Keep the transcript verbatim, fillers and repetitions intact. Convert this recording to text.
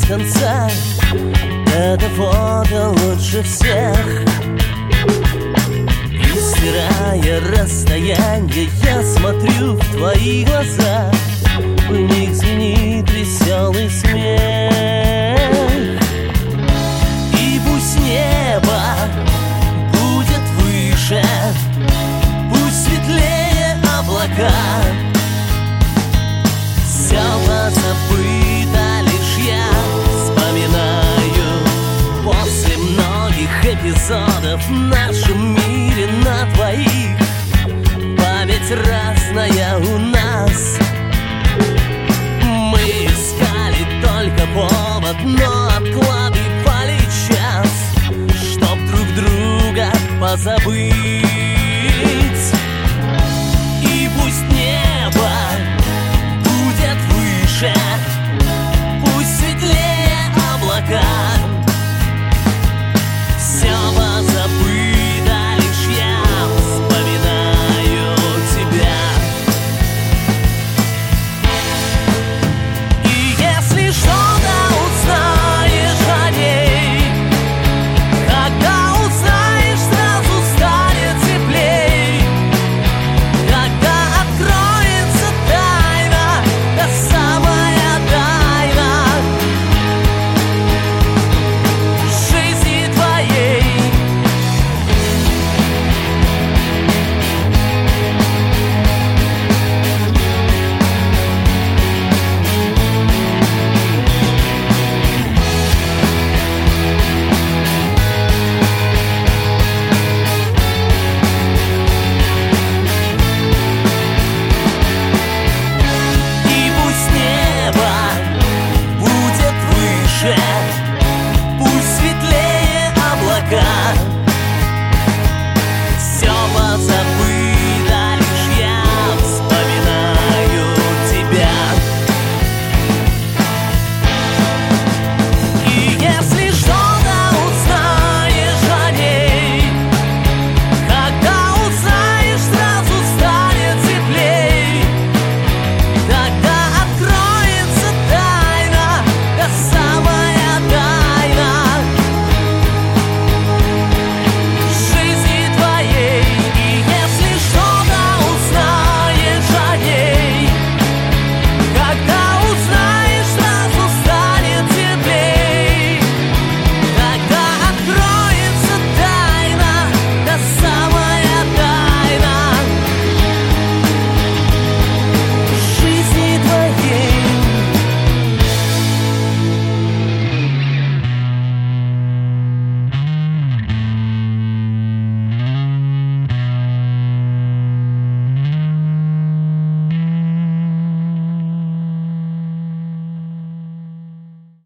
конца. Это фото лучше всех. И стирая расстояние, я смотрю в твои глаза. В них звенит веселый смех. И пусть небо будет выше, пусть светлее облака, все позабыто, лишь я вспоминаю после многих эпизодов в нашем мире на двоих. Память разная у нас. Мы искали только повод, но откладывали час, чтоб друг друга позабыть.